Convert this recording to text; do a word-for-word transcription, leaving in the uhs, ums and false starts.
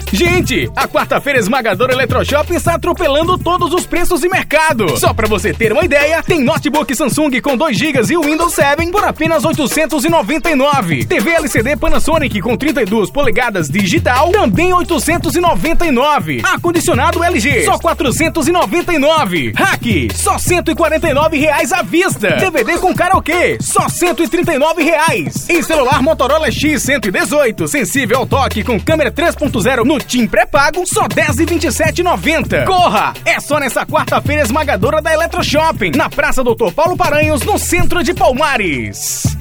Gente, a quarta-feira esmagadora Eletroshopping está atropelando todos os preços de mercado. Só pra você ter uma ideia, tem notebook Samsung com dois gigas e o Windows sete por apenas oitocentos e noventa e nove. T V L C D Panasonic com trinta e duas polegadas digital, também oitocentos e noventa e nove. Ar-condicionado L G, só quatrocentos e noventa e nove. Hack, só cento e quarenta e nove reais à vista. D V D com karaokê, só cento e trinta e nove reais. E celular Motorola X cento e dezoito, sensível ao toque com câmera três ponto zero no TIM pré-pago, só dez e vinte e sete reais e noventa centavos. Corra! É só nessa quarta-feira esmagadora da Eletroshopping, na Praça Doutor Paulo Paranhos, no centro de Palmares.